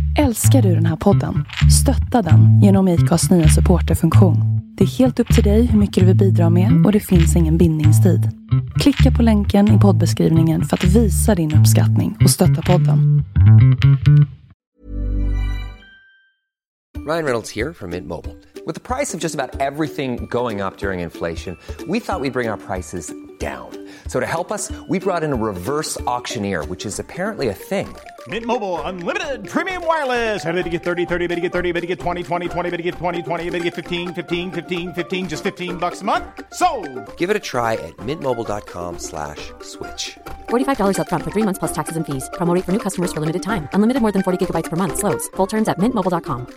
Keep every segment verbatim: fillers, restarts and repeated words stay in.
Älskar du den här podden? Stötta den genom I C A:s nya supporterfunktion. Det är helt upp till dig hur mycket du vill bidra med och det finns ingen bindningstid. Klicka på länken i poddbeskrivningen för att visa din uppskattning och stötta podden. Ryan Reynolds here from Mint Mobile. With the price of just about everything going up during inflation, we thought we'd bring our prices down. So to help us, we brought in a reverse auctioneer, which is apparently a thing. Mint Mobile Unlimited Premium Wireless. How to get thirty, thirty, how to get thirty, how to get twenty, twenty, twenty, how to get twenty, twenty, how to get fifteen, fifteen, fifteen, fifteen, just fifteen bucks a month? Sold! Give it a try at mintmobile.com slash switch. forty-five dollars up front for three months plus taxes and fees. Promo rate for new customers for limited time. Unlimited more than forty gigabytes per month. Slows full terms at mint mobile dot com.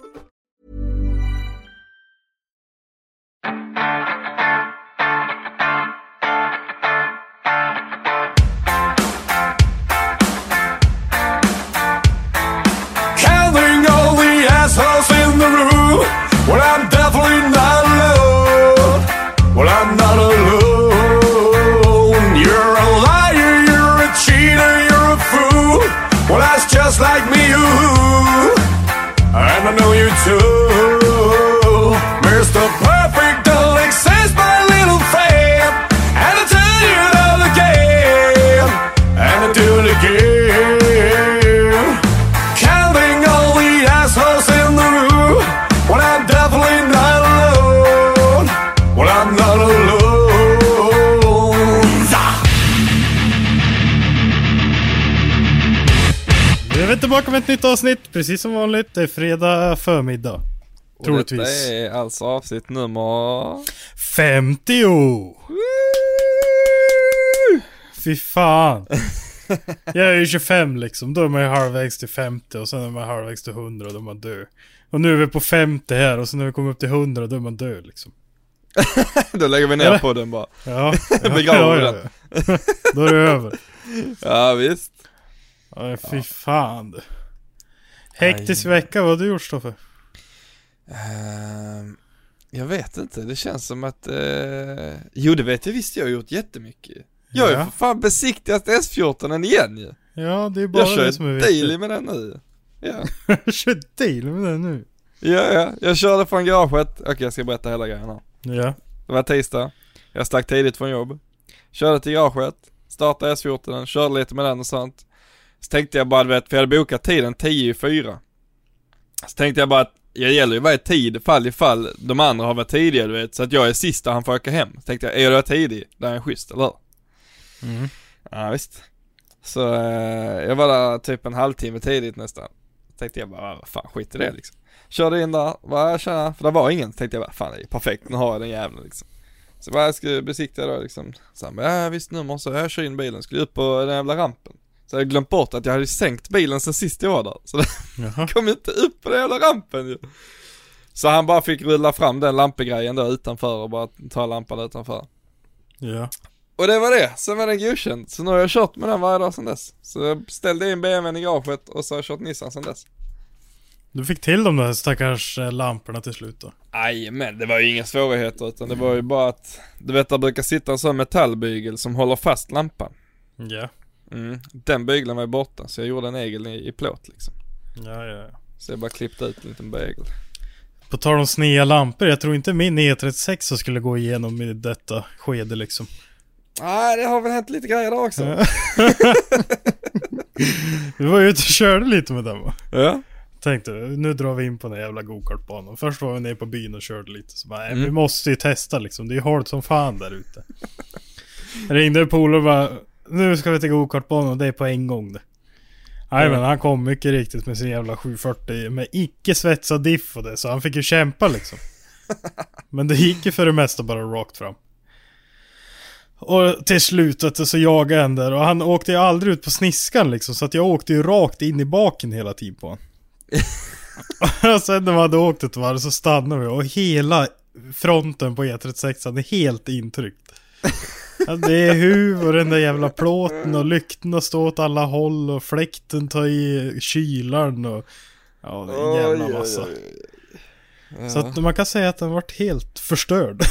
In the room, well, I'm definitely not alone. Well, I'm not alone. You're a liar, you're a cheater, you're a fool. Well, that's just like me, you. And I know you too. Mister Perfect don't exist, my little friend. And I tell you that again. And I do it again. Counting all the assholes in the room. Well, I'm definitely not alone. Well, I'm not alone. Vi är tillbaka med ett nytt avsnitt, precis som vanligt. Det är fredag förmiddag. Och troligtvis. Detta är alltså avsnitt nummer femtio. Fy fan. Jag är ju tjugofem liksom. Då är man ju halvvägs till femtio. Och sen är man halvvägs till hundra och då är man död. Och nu är vi på femtio här. Och sen när vi kommer upp till hundra då är man död liksom. Då lägger vi ner Eller? på den bara. Ja, begraver ja, ja, den. ja. Då är det över. Ja, visst. Ja, fy fan. Hektisk vecka, vad har du gjort, Stoffe? Uh, jag vet inte, det känns som att uh... Jo, det vet jag visst, jag har gjort jättemycket. Jag är ja. för fan besiktigast S fjorton igen ju. Ja, det är bara jag det som är Jag viktigt. kör daily med den nu. Ja. Jag kör daily med den nu. Ja, ja, jag körde från garaget. Okej, jag ska berätta hela grejen här. Ja. Det var tisdag. Jag stack tidigt från jobb. Körde till garaget. Startade S fjorton, körde lite med den och sånt. Så tänkte jag bara, vet, för jag hade bokat tiden tio i fyra. Så tänkte jag bara att jag gäller ju varje tid, fall i fall. De andra har varit tidigare, du vet. Så att jag är sista, han får åka hem. Så tänkte jag, är jag tidig? Det är en schysst, eller hur? Mm. Ja, visst. Så eh, jag var där typ en halvtimme tidigt nästan. Så tänkte jag bara, vad fan, skit i det liksom. Körde in där, bara jag känner, för det var ingen. Så tänkte jag bara, fan det är perfekt, nu har jag den jävlen liksom. Så bara jag skulle besikta då liksom. Så han bara, ja visst nummer, så jag kör in bilen. Skulle upp på den jävla rampen. Så jag hade glömt bort att jag hade sänkt bilen sen sist jag var där. Så det kom inte upp på den jävla rampen ju. Så han bara fick rulla fram den lampegrejen då utanför och bara ta lampan utanför. Ja. Och det var det, sen var den godkänd. Så nu har jag kört med den varje dag sedan dess. Så jag ställde in B M W:n i garaget och så har jag kört Nissan sedan dess. Du fick till de där stackars lamporna till slut då? Aj, men det var ju inga svårigheter utan det var ju bara att du vet, det brukar sitta en sån metallbygel som håller fast lampan. Ja. Mm. Den bygeln var ju borta så jag gjorde en egel i, i plåt liksom. Ja, ja, ja. Så jag bara klippte ut en liten bygel. På tal om sneda lampor, jag tror inte min E trettiosex så skulle gå igenom i detta skede liksom. Nej, det har väl hänt lite grejer där också. Du var ju ute och körde lite med den va? Ja. Tänkte, nu drar vi in på den jävla go-kartbanan. Först var vi nere på byn och körde lite. Så bara, mm. vi måste ju testa liksom. Det är hårt som fan där ute. Jag ringde polare och bara, nu ska vi till go-kartbanan och det är på en gång det. Nej men han kom mycket riktigt med sin jävla sjuhundrafyrtio med icke svetsad diff och det. Så han fick ju kämpa liksom. Men det gick ju för det mesta bara rakt fram. Och till slutet så jagade han där. Och han åkte ju aldrig ut på sniskan liksom. Så att jag åkte ju rakt in i baken hela tiden på honom. Och sen när man hade åkt ett varv så stannade vi. Och hela fronten på E trettiosex är helt intryckt. Alltså det är huv och den där jävla plåten. Och lyktorna står åt alla håll. Och fläkten tar i kylaren. Och ja, det är en jävla oj, massa. oj, oj. Ja. Så att man kan säga att den varit helt förstörd.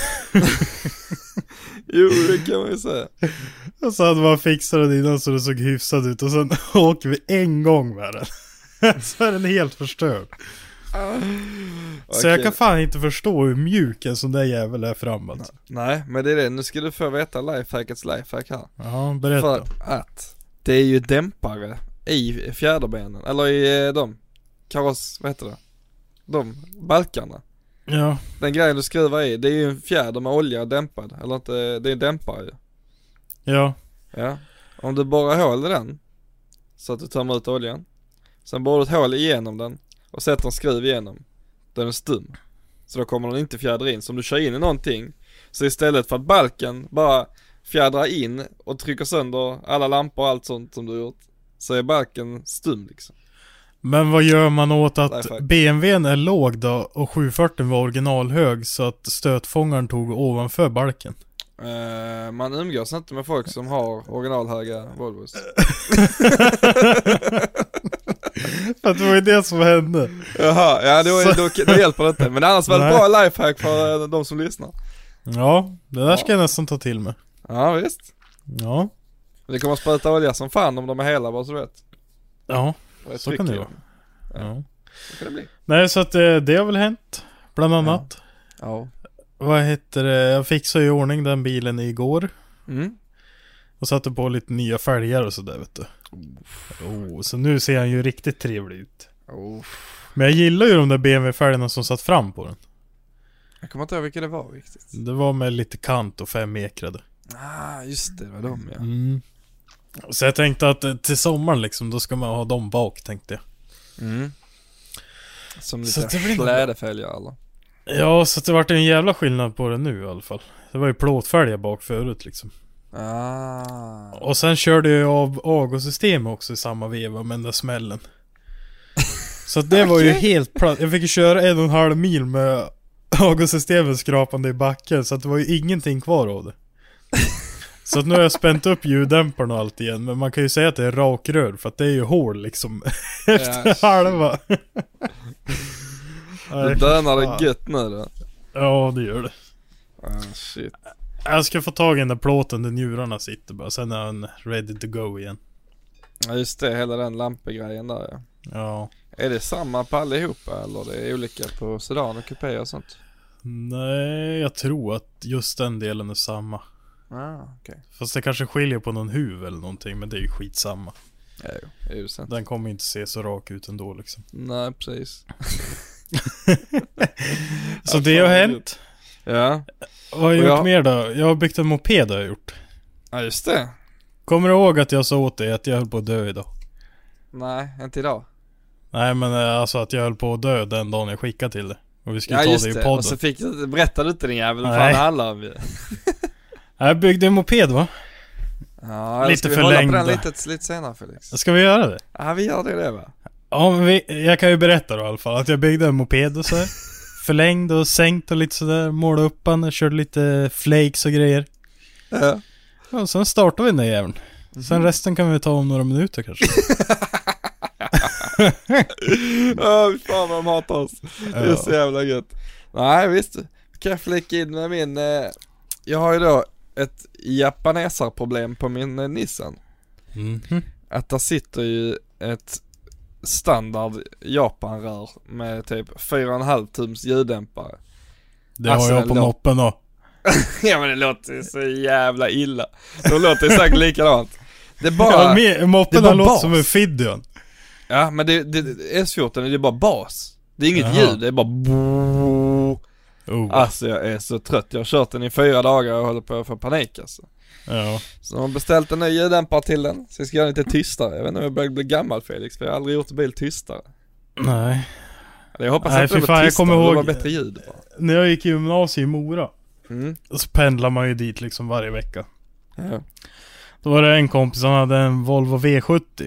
Jo, det kan man ju säga. Och så hade man fixat den innan så det såg hyfsad ut. Och sen åker vi en gång med den. så är den helt förstörd. Så Okej. jag kan fan inte förstå hur mjuk en sån där jävel är fram alltså. Nej, men det är det. Nu ska du få veta lifehackets lifehack här. Ja, berätta. För att det är ju dämpare i fjäderbenen. Eller i eh, de kaross, vad heter det? De balkarna. Ja. Den grejen du skruvar i, det är ju en fjäder med olja dämpad. Eller inte, det är en dämpare ju. Ja. Ja. Om du borrar hål i den så att du tar ut oljan. Sen borrar du ett hål igenom den och sätter en skruv igenom. Den är stum. Så då kommer den inte fjädra in. Så om du kör in i någonting, så istället för att balken bara fjädrar in och trycker sönder alla lampor och allt sånt som du har gjort, så är balken stum liksom. Men vad gör man åt att Lifehack. B M W:n är låg då och sjuhundrafyrtio var originalhög så att stötfångaren tog ovanför balken? Uh, man umgås inte med folk som har originalhöga Volvos. För det var ju det som hände. Jaha, ja då, då, då hjälper det inte. Men annars var det Nej. bra lifehack för de som lyssnar. Ja, det där ska jag nästan ta till mig. Ja visst. Ja. Det kommer att spruta olja som fan om de är hela, bara så du vet. Ja, Det är så tryck kan det i vara. dem. Ja. Så kan det bli. Nej, så att det, det har väl hänt. Bland annat. Ja. Vad heter det? Jag fixade i ordning den bilen igår. Mm. Och satte på lite nya fälgar och sådär, vet du. Oh, så nu ser han ju riktigt trevlig ut. Oh. Men jag gillar ju de där B M W-fälgarna som satt fram på den. Jag kommer inte ihåg vilka det var riktigt. Det var med lite kant och fem ekrade. Ah, just det, det var de ja. Mm. Så jag tänkte att eh, till sommaren liksom, då ska man ha dem bak, tänkte jag. Mm. Som Så lite det blir nog- flädefälgar eller? Ja, så det vart en jävla skillnad på det nu i alla fall. Det var ju plåtfälgar bak förut liksom. Ah. Och sen körde jag av avgassystemet också i samma veva med den där smällen. Så att det var ju helt platt. Jag fick ju köra en och en halv mil med avgassystemet skrapande i backen, så att det var ju ingenting kvar av det. Så att nu har jag spänt upp ljuddämparen och allt igen. Men man kan ju säga att det är rakrör, för att det är ju hål liksom efter Ja, halva. Du dönar det gött nu då. Ja, det gör det. Ah, shit. Jag ska få tag i den där plåten där njurarna sitter bara. Sen är han ready to go igen. Ja just det, hela den lampegrejen där ja. Ja. Är det samma på allihopa eller det är olika på sedan och kupé och sånt? Nej, jag tror att just den delen är samma. Ah, okej. Okay. Fast det kanske skiljer på någon huv eller någonting, men det är ju skitsamma. Ja, jo, det är ju sant. Den kommer inte se så rak ut ändå liksom. Nej, precis. Så det har hänt. Ja. Vad har jag Och gjort jag- mer då? Jag har byggt en moped har jag gjort. Ja, just det. Kommer du ihåg att jag sa åt dig att jag höll på att dö idag? Nej, inte idag. Nej, men eh, alltså att jag höll på att dö den dagen jag skickade till det. Och vi skulle Ja, ta just det i det. podden. Och så fick du, berättade du inte din jävel vad Nej. fan det handlar om ju. Jag byggde en moped, va? Ja, eller Lite ska vi hålla på förlängda. den lite, lite senare Felix? Ska vi göra det? Ja, vi gör det det va? Ja, men vi, jag kan ju berätta då i alla fall att jag byggde en moped och så här. Förlängd och sänkt och lite sådär. Målade upp den, körde lite flakes och grejer. Ja. Ja, och sen startade vi den där jäveln. Sen resten kan vi ta om några minuter kanske. Åh, fan vad de hatar oss. Det är Ja. så jävla gött. Nej, visst. Kan jag flika in med min... Eh, jag har ju då ett japanesarproblem på min eh, Nissan. Mhm. Att där sitter ju ett standard Japanrör med typ fyra komma fem tums ljuddämpare. Det Alltså, har jag på låt- moppen då. Ja men det låter ju så jävla illa. Det låter ju säkert likadant. Det är bara... Ja, med, moppen det har var låter bas. som en Fidion. Ja men det, det, S fjorton är det bara bas. Det är inget Jaha. ljud, det är bara... Oh. Alltså jag är så trött. Jag har kört den i fyra dagar och håller på att få panik alltså. Ja. Så jag har beställt en ny ljuddämpare till den. Så jag ska göra den lite tystare. Jag vet inte om jag börjar bli gammal Felix, för jag har aldrig gjort en bil tystare. Nej. Jag hoppas Nej, att fy det fan, var jag tystare, kommer det ihåg- var bättre ljud bara. När jag gick i gymnasiet i Mora, Mm. så pendlar man ju dit liksom varje vecka. Ja. Då var det en kompis som hade en Volvo V sjuttio.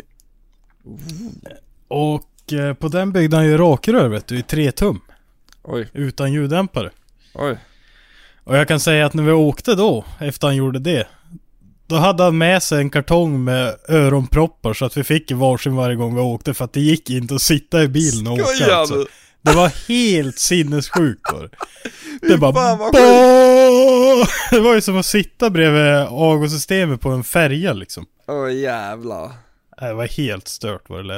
Och eh, på den byggde han ju rakrör, vet du, i tre tum. Oj, Utan ljuddämpare. oj. Och jag kan säga att när vi åkte då, efter han gjorde det, då hade han med sig en kartong med öronproppar så att vi fick i varsin varje gång vi åkte, för att det gick inte att sitta i bilen och åka Skojar alltså. du? Det var helt sinnessjukt var det. Det bara fan, vad Bå! Det var ju som att sitta bredvid avgassystemet på en färja liksom. Åh jävlar. Det var helt stört vad det lät.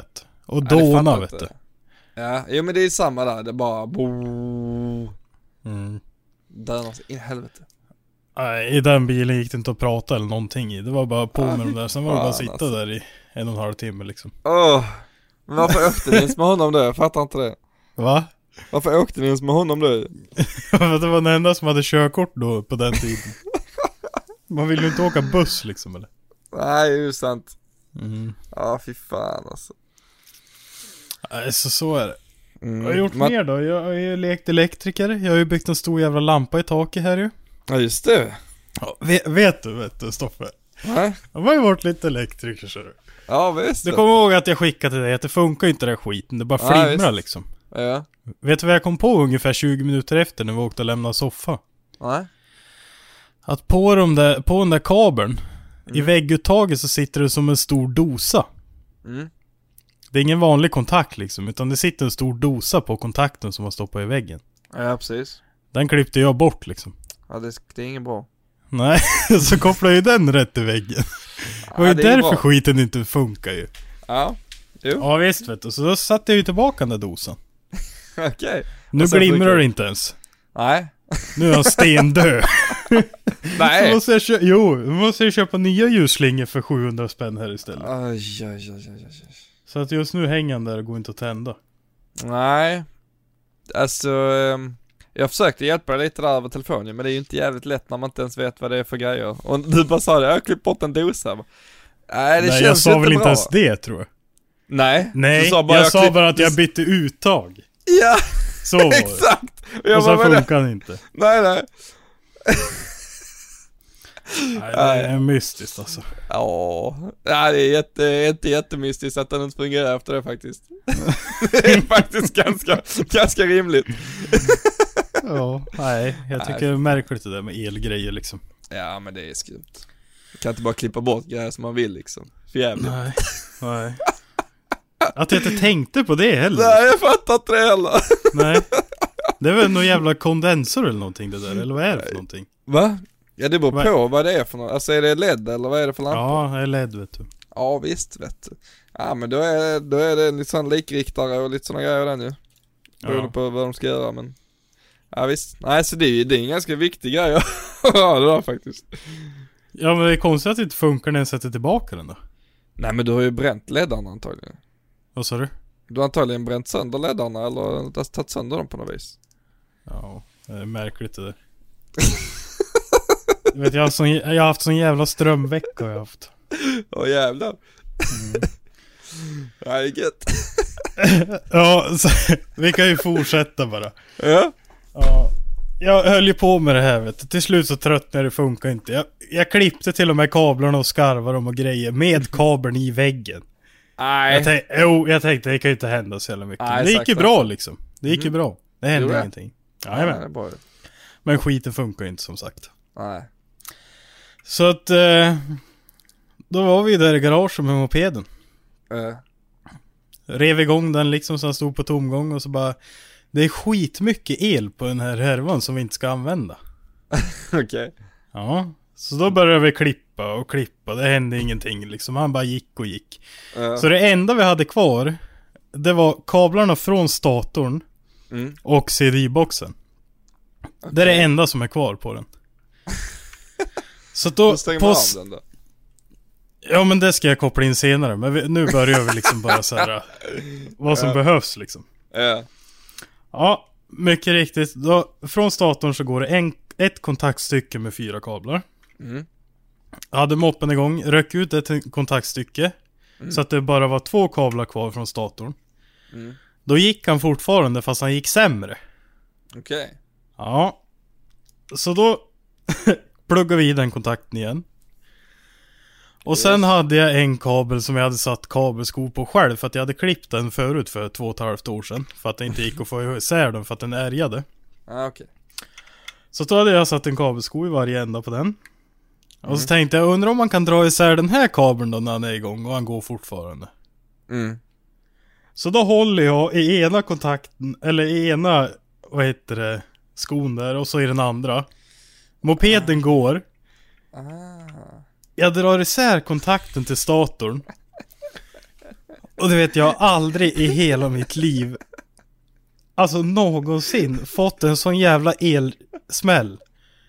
Och Ja, det dåna fattar vet inte. du. Ja, jo men det är samma där, det är bara bo. Mm. Där i helvete. Nej, i den bilen gick det inte att prata eller någonting i. Det var bara på Ah, med de där. Sen var det bara att fan, sitta alltså. där i en och en halv timme liksom. Åh, men varför åkte ni ens med honom då? Jag fattar inte det. Va? Varför åkte ni ens med honom då? Det var den enda som hade körkort då på den tiden. Man vill ju inte åka buss liksom eller? Nej, det är ju sant. Mm. Ja, fy fan alltså. Nej, så så är det. Mm. Vad har jag gjort Man... mer då? Jag har ju lekt elektriker. Jag har ju byggt en stor jävla lampa i taket här ju. Ja, just det. Ja, vet, vet du, vet du, Stoffe? Nej. Jag har ju varit lite elektriker så du. Ja, visst. Du kommer ihåg att jag skickade till dig att det funkar inte den här skiten. Det bara Ja, flimrar visst. liksom. Ja. Vet du vad jag kom på ungefär tjugo minuter efter när vi åkte och lämnade soffa? Nej. Att på, de där, på den där kabeln Mm. i vägguttaget så sitter det som en stor dosa. Mm. Det är ingen vanlig kontakt liksom, utan det sitter en stor dosa på kontakten som har stoppat i väggen. Ja, precis. Den klippte jag bort liksom. Ja, det, det är inget bra. Nej, så kopplar ju den rätt i väggen. Det var ju Ja, det är därför bra. skiten inte funkar ju. Ja, jo. Ja visst vet du, så då satte jag ju tillbaka den där dosan. Okej. Nu Och sen glimrar funkar det det. inte ens. Nej. Nu är han stendöd. Så Nej. måste jag kö- jo, nu måste jag köpa nya ljusslingor för sjuhundra spänn här istället. Aj, aj, aj, aj, aj. Så att just nu hänger han där och går inte att tända. Nej. Alltså, ehm, jag försökte hjälpa dig lite där över telefonen, men det är ju inte jävligt lätt när man inte ens vet vad det är för grejer. Och du bara sa det, jag har klippt bort en dosa. Nej, det Nej, känns jag sa inte väl inte bra. ens det tror jag. Nej. Nej, du sa jag, bara, sa klipp- bara att jag bytte uttag. Ja, Så var det. exakt. Och jag Och så bara, men- funkar det inte. Nej, nej. Nej, det är mystiskt alltså. Ja, ja det är jätte, jätte, jättemystiskt att den inte fungerar efter det faktiskt. Det är faktiskt ganska, ganska rimligt. Ja, nej, jag tycker Nej. det är märkligt det där med elgrejer liksom. Ja, men det är skumt. Man kan inte bara klippa bort grejer som man vill liksom. För jävligt. Nej, nej. Att jag inte tänkte på det heller. Nej, jag fattar inte det heller. Nej. Det är väl någon jävla kondensor eller någonting det där, eller vad är det för någonting? Va? Ja, det beror Va? på vad det är för något. Alltså är det L E D eller vad är det för lampa? Ja, jag är ledd vet du. Ja, visst vet du. Ja, men då är, då är det en lite sån likriktare och lite såna grejer den ju. Beroende Ja. på vad de ska göra, men... Ja, visst. Nej, så det är ju det är en ganska viktig grej. Ja, det där faktiskt. Ja, men det är konstigt att det inte funkar när jag sätter tillbaka den då. Nej, men du har ju bränt leddarna antagligen. Vad sa du? Du har antagligen bränt sönder leddarna eller tagit sönder dem på något vis. Ja, det är märkligt det där. Jag vet, jag har, sån, jag har haft sån jävla strömvecka har jag haft. Åh jävlar. Mm. Ja, det är gött. Ja, så, vi kan ju fortsätta bara. Ja. Ja, jag höll ju på med det här vet du. Till slut så tröttnade det, funkar inte. Jag, jag klippte till och med kablarna och skarvar dem och grejer med kabeln i väggen. Nej. Jag tänkte, jo, jag tänkte det kan ju inte hända så jävla mycket. Nej, Men det gick ju exakt, bra exakt. liksom. Det gick ju Mm. bra. Det hände Gjorde det? ingenting. Ja, det är Jajamän. bra. Men skiten funkar ju inte som sagt. Nej. Så att eh, då var vi där i garaget med mopeden. Uh. Rev igång den liksom så han stod på tomgång och så bara det är skitmycket el på den här härvan som vi inte ska använda. Okej. Okay. Ja, så då började vi klippa och klippa. Det hände ingenting liksom. Han bara gick och gick. Uh. Så det enda vi hade kvar det var kablarna från statorn Mm. och C D-boxen. Okay. Det är det enda som är kvar på den. Så då, då stänger på man s- av den då. Ja, men det ska jag koppla in senare. Men vi, nu börjar vi liksom bara så här vad som Ja. behövs liksom. Ja. Ja, mycket riktigt. Då, från statorn så går det en, ett kontaktstycke med fyra kablar. Mm. Jag hade moppen igång, rök ut ett kontaktstycke. Mm. Så att det bara var två kablar kvar från statorn. Mm. Då gick han fortfarande fast han gick sämre. Okej. Okay. Ja. Så då pluggade vi i den kontakten igen. Och Yes. sen hade jag en kabel som jag hade satt kabelsko på själv. För att jag hade klippt den förut för två och ett halvt år sedan. För att det inte gick att få isär den för att den ärgade. Ah, okej. Okay. Så då hade jag satt en kabelsko i varje ända på den. Mm. Och så tänkte jag, undrar om man kan dra isär den här kabeln då när han är igång och han går fortfarande. Mm. Så då håller jag i ena kontakten, eller i ena, vad heter det, skon där och så i den andra. Mopeden ah. går. Ah. Jag drar isär kontakten till statorn. Och du vet, jag har aldrig i hela mitt liv, alltså någonsin, fått en sån jävla elsmäll.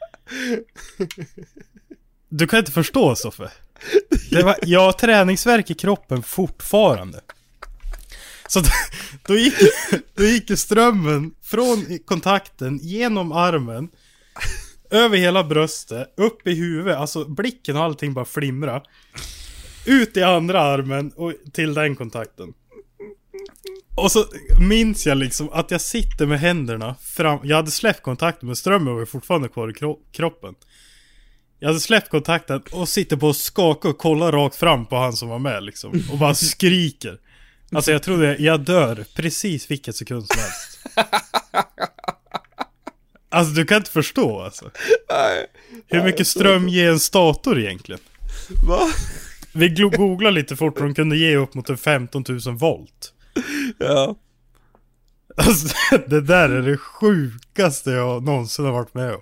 Du kan inte förstå, Soffe. Det var, jag har träningsvärk i kroppen fortfarande. Så då, då, gick, då gick strömmen från kontakten genom armen, över hela bröstet, upp i huvudet, alltså blicken och allting bara flimra, ut i andra armen och till den kontakten. Och så minns jag liksom att jag sitter med händerna fram. Jag hade släppt kontakten, men strömmen var fortfarande kvar i kro- kroppen. Jag hade släppt kontakten och sitter på och skakar och kollar rakt fram på han som var med liksom. Och bara skriker. Alltså jag trodde jag dör precis vilket sekund som helst. Alltså du kan inte förstå alltså. Nej. Hur mycket ström ger en stator egentligen? Va? Vi googlade lite fort och de kunde ge upp mot en femton tusen volt. Ja. Alltså det där är det sjukaste jag någonsin har varit med om.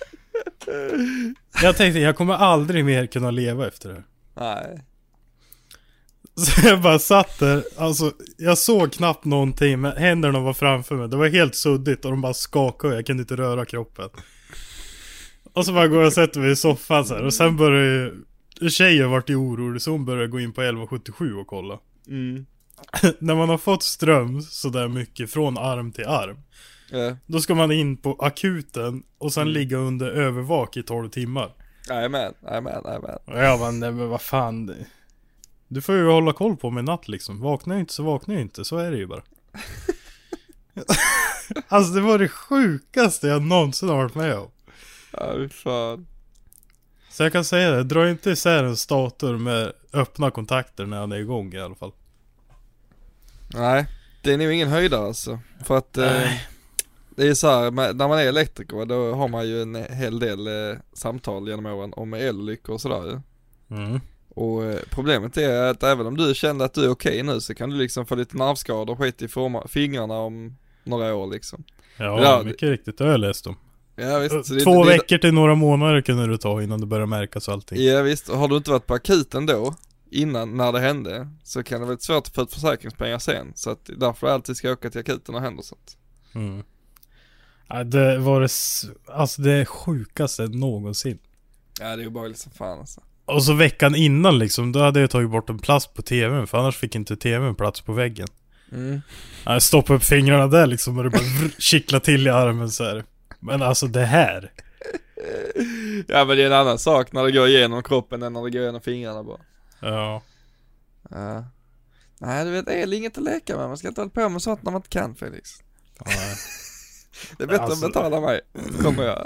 Jag tänkte jag kommer aldrig mer kunna leva efter det. Nej. Så jag bara satt där, alltså jag såg knappt någonting, men händerna var framför mig. Det var helt suddigt och de bara skakade och jag kunde inte röra kroppen. Och så bara går jag och sätter mig i soffan så här, och sen började tjejen vart i orolig, så hon började gå in på elva sjuttiosju och kolla. Mm. När man har fått ström så där mycket från arm till arm, Ja. då ska man in på akuten och sen mm. ligga under övervak i tolv timmar. Nej men, nej men, nej men. Och jag bara, nej men vad fan. Du får ju hålla koll på mig natt liksom. Vaknar jag inte så vaknar jag inte, så är det ju bara. Alltså det var det sjukaste jag någonsin har varit med om. Ja, fan. Så jag kan säga det, dra inte isär en stator med öppna kontakter när han är igång i alla fall. Nej, det är nog ingen höjdare alltså. För att eh, det är så här, när man är elektriker då har man ju en hel del eh, samtal genom åren om elolyckor och sådär. Mm. Och eh, problemet är att även om du känner att du är okej nu, så kan du liksom få lite nervskador och skit i forma- fingrarna om några år liksom. Ja, ja mycket det... riktigt, det har jag läst om. Ja, visst, så Två det, det, veckor till några månader kunde du ta innan det börjar märkas och allting. Ja visst, och har du inte varit på akuten då innan, när det hände, så kan det vara svårt att få ut försäkringspengar sen. Så att därför alltid ska jag åka till akuten och händer sånt. Mm. Ja, det var det, alltså det sjukaste någonsin. Ja, det är ju bara liksom fan alltså. Och så veckan innan liksom, då hade jag tagit bort en plast på tvn, för annars fick inte tvn plats på väggen. Mm. Jag stoppade upp fingrarna där liksom, och det bara kittla till i armen så här. Men alltså det här. Ja, men det är en annan sak när det går igenom kroppen än när det går igenom fingrarna bara. Ja. Ja. Nej, du vet, det är inget att leka med. Man ska inte hålla på med sånt när man inte kan, Felix. Ja. Det är bättre alltså... att betala mig. Det kommer jag.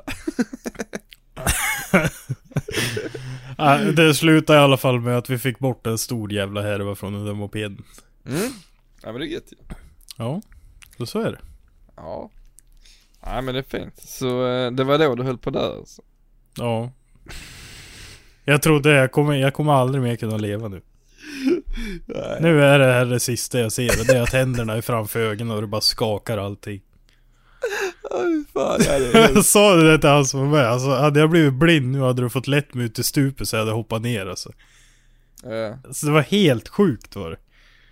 Ja, det slutade i alla fall med att vi fick bort en stor jävla härva från den där mopeden. Mm. Ja, men det är gött ju. Ja, så, så är det. Ja. Nej, men det är fint. Så det var då du höll på där alltså. Ja. Jag trodde jag kommer, jag kommer aldrig mer kunna leva nu. Nej. Nu är det här det sista jag ser. Det är att händerna är framför ögonen och det bara skakar allting. Oj, fan, ja, det är jag sa det till han som var med. Alltså, hade jag blivit blind nu hade du fått lätt mig ut i stupet, så jag hade hoppat ner alltså. Ja. Så det var helt sjukt var det.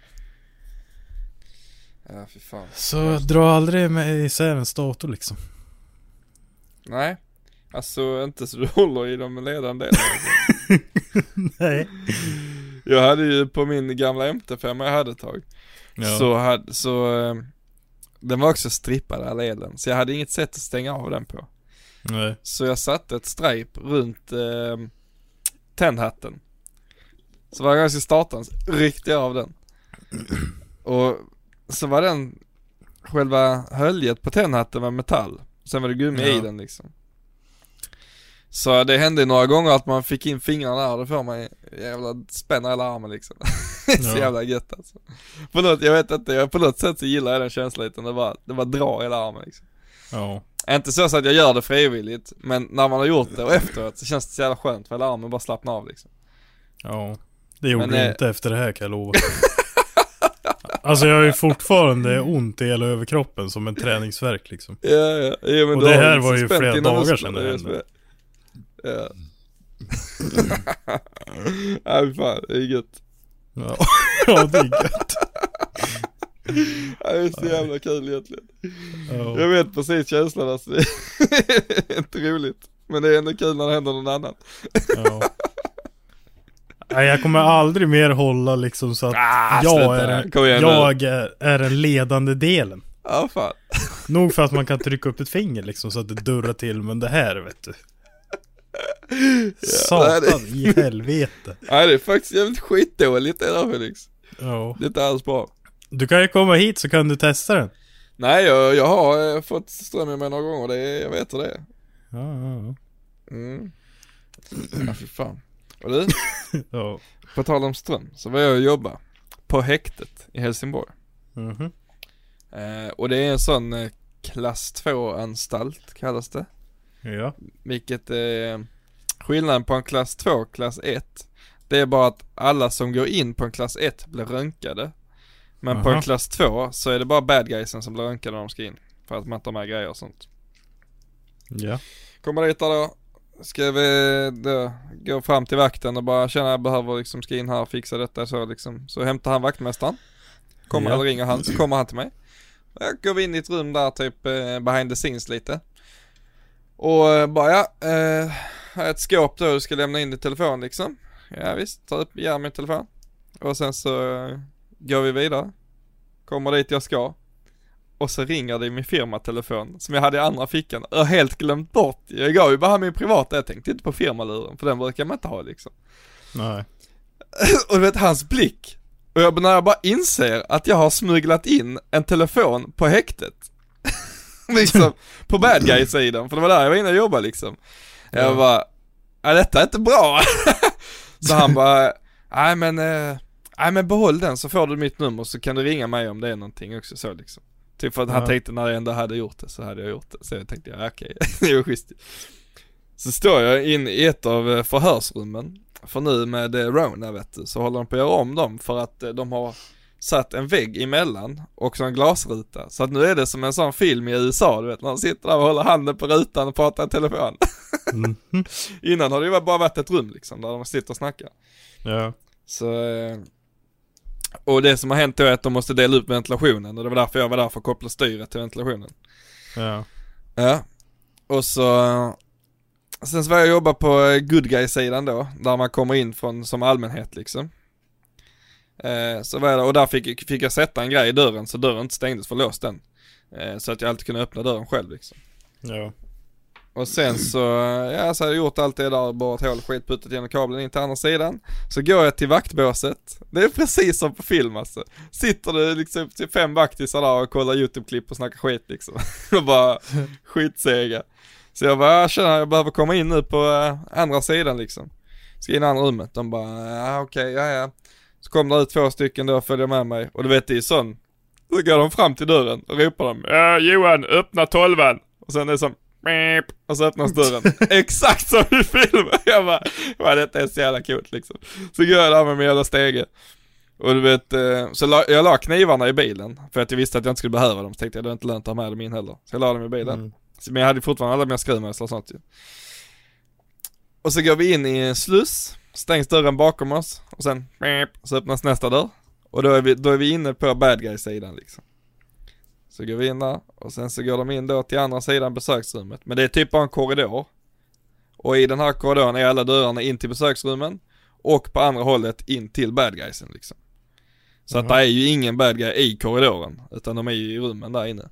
Ja, fy fan. Så dra aldrig med isär en stator liksom. Nej. Alltså inte så du håller i de ledande delarna. Nej. Jag hade ju på min gamla M T fem jag hade ett tag. Ja. Så, hade, så äh, den var också strippad all elen. Så jag hade inget sätt att stänga av den på. Nej. Så jag satte ett strejp runt äh, tändhatten. Så varje gång jag skulle starta den så ryckte jag av den. Och så var den själva höljet på tändhatten var metall. Sen var det gummi ja. i den liksom. Så det hände några gånger att man fick in fingrarna där och det får man jävla spänna hela armen liksom. Så ja. jävla gött alltså. På något, jag vet inte, jag, på något sätt så gillar jag den känslan lite. Det var, det var dra hela armen liksom. Ja. Inte så, så att jag gör det frivilligt, men när man har gjort det och efteråt så känns det så jävla skönt för hela armen bara slappna av liksom. Ja, det gjorde men, det inte efter det här kan jag lova. Alltså jag har ju fortfarande ont i hela överkroppen som en träningsvärk liksom. Ja, ja. ja men och det här var ju flera dagar sedan det hände. Ja. Ja, fan, det är gött. Ja, ja det är gött. Ja, det är så jävla kul egentligen. Ja. Jag vet precis känslan alltså. Det är inte roligt. Men det är ändå kul när det händer någon annan. Ja. Nej, jag kommer aldrig mer hålla liksom så att Ah, jag, sluta. är, Kom igen jag är, är den ledande delen. Ja, fan. Nog för att man kan trycka upp ett finger liksom så att det durrar till, men det här vet du. Satan det är... i helvete. Nej, det är faktiskt jävligt skitdåligt det där, Felix. Ja. Det är inte alls bra. Du kan ju komma hit så kan du testa den. Nej, jag, jag har eh, fått ström i mig några gånger, det är, jag vet hur det är. Ja, ja, ja. Mm. Ja, fy fan. Och du, Ja. på tal om ström, så var jag och jobba på häktet i Helsingborg. Mhm. Eh, och det är en sån eh, klass två-anstalt kallas det. Ja. Vilket är eh, skillnaden på en klass två och klass ett. Det är bara att alla som går in på en klass ett blir röntgade. Men på Aha. en klass två så är det bara bad guysen som blir röntgade när de ska in. För att man tar med grejer och sånt. Ja. Kommer dit då. Ska vi då gå fram till vakten och bara känna att jag behöver liksom ska in här och fixa detta så liksom. Så hämtar han vaktmästaren. Kommer Ja. eller ringer han, så kommer han till mig. Jag går in i ett rum där typ eh, behind the scenes lite. Och eh, bara ja, eh, har ett skåp då du ska lämna in din telefon liksom. Ja visst, ta upp, ge min telefon. Och sen så eh, går vi vidare. Kommer dit jag ska. Och så ringer det i min firmatelefon som jag hade i andra fickan. Jag har helt glömt bort. Jag gav ju bara min privata, jag tänkte inte på firmaluren. För den brukar man inte ha liksom. Nej. Och du vet hans blick. Och jag, när jag bara inser att jag har smugglat in en telefon på häktet. Liksom, på bad guy-sidan. För det var där jag var inne och jobbade liksom. Jag Ja. bara, ja detta är inte bra. Så han bara, nej men, eh, nej men behåll den så får du mitt nummer så kan du ringa mig om det är någonting också så liksom. Typ för att han Ja. tänkte när jag ändå hade gjort det så hade jag gjort det. Så jag tänkte, ja okej, det var schysst. Så står jag in i ett av förhörsrummen. För nu med Rona vet du, så håller de på att göra om dem för att de har satt en vägg emellan och så en glasruta. Så att nu är det som en sån film i U S A, du vet, när de sitter där och håller handen på rutan och pratar i telefon. Mm. Innan har det ju bara varit ett rum liksom, där de sitter och snackar. Ja. Så, och det som har hänt då är att de måste dela upp ventilationen och det var därför jag var där för att koppla styret till ventilationen. Ja. Ja, och så sen så var jag jobba på good guy-sidan då, där man kommer in från som allmänhet liksom. Eh, så var jag där, och där fick, fick jag sätta en grej i dörren så dörren inte stängdes för låst den. Eh, så att jag alltid kunde öppna dörren själv liksom. Ja. Och sen så, ja så hade jag gjort allt det där, bara ett hål, skitputtat genom kabeln in till andra sidan. Så går jag till vaktbåset, det är precis som på film alltså. Sitter det liksom till fem vaktisar där och kollar YouTube-klipp och snackar skit liksom. Och bara skitsega. Så jag bara, jag känner jag behöver komma in nu på uh, andra sidan liksom. Ska in i andra rummet, de bara, ja okej, okay, ja ja. Så kom det ut två stycken då och följer med mig. Och du vet det är sån, så går de fram till dörren och ropar de, ja Johan, öppna tolvan. Och sen är det som, och så öppnas dörren. Exakt som i filmen. Jag bara, wow, detta är så jävla coolt liksom. Så går jag där med min jävla stege. Och du vet, så la, jag la knivarna i bilen. För att jag visste att jag inte skulle behöva dem. Så tänkte jag, det är inte lönt att ha med dem in heller. Så jag la dem i bilen. Mm. Men jag hade fortfarande alla mina skruvmejslar och sånt ju. Och så går vi in i en sluss. Stängs dörren bakom oss. Och sen, så öppnas nästa dörr. Och då är vi, då är vi inne på bad guy-sidan liksom. Så går vi in där och sen så går de in då till andra sidan besöksrummet. Men det är typ bara en korridor. Och i den här korridoren är alla dörrarna in till besöksrummen. Och på andra hållet in till bad guysen liksom. Så mm. att det är ju ingen bad guy i korridoren. Utan de är ju i rummen där inne.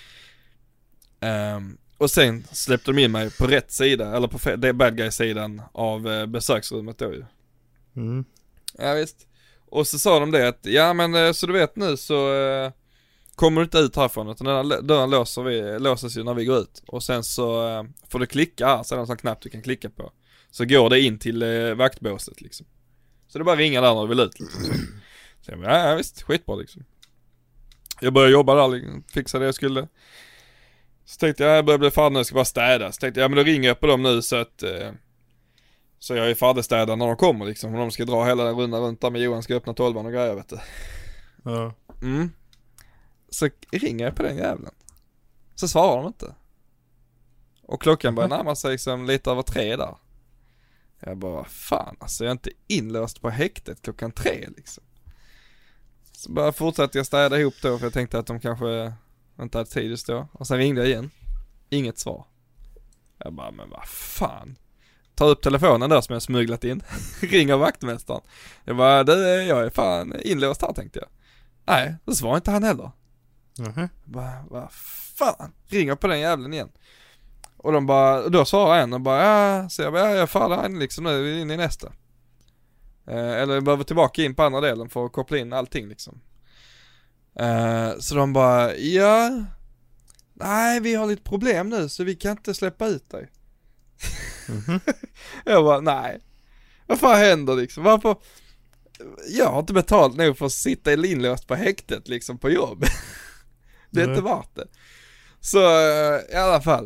Um, och sen släppte de in mig på rätt sida. Eller på det bad guy-sidan av uh, besöksrummet då ju. Mm. Ja visst. Och så sa de det att, ja men uh, så du vet nu så... Uh, kommer du inte ut härifrån utan den här dörren låser vi, låses ju när vi går ut. Och sen så äh, får du klicka här, så är det en sån knapp du kan klicka på. Så går det in till äh, vaktbåset liksom. Så det bara ringa där när du vill ut liksom. Så, så jag bara, ja visst, skitbra liksom. Jag började jobba där, liksom, fixa det jag skulle. Så tänkte jag, jag börjar bli färdig nu, jag ska bara städa. Så tänkte jag, ja men då ringer jag på dem nu så att äh, så jag är färdigstädad när de kommer liksom. Om de ska dra hela den rundan runt där med Johan ska öppna tolvan och grejer vet du. Ja. Mm. Så ringer jag på den jävlen. Så svarar de inte. Och klockan börjar närma sig liksom lite över tre där. Jag bara, fan alltså jag är inte inlöst på häktet klockan tre liksom. Så bara fortsatte jag städa ihop då, för jag tänkte att de kanske inte hade tid just då. Och sen ringde jag igen. Inget svar. Jag bara, men vad fan. Ta upp telefonen där som jag smugglat in. Ringer vaktmästaren. Jag bara, du, jag är fan inlåst här, tänkte jag. Nej, då svarar inte han heller. Mhm. Jag bara, vad fan. Ringer på den jävlen igen. Och de bara, då svarar en och bara, ja, så jag bara, ja, jag faller in liksom nu in i nästa. Eh, eller jag behöver tillbaka in på andra delen för att koppla in allting liksom. Eh, så de bara, ja, nej, vi har lite problem nu så vi kan inte släppa ut dig. Mm-hmm. Jag bara, nej. Vad fan händer liksom? Varför? Jag har inte betalt nu för att sitta inlåst på häktet liksom på jobb. Det är mm. inte värt det. Så i alla fall.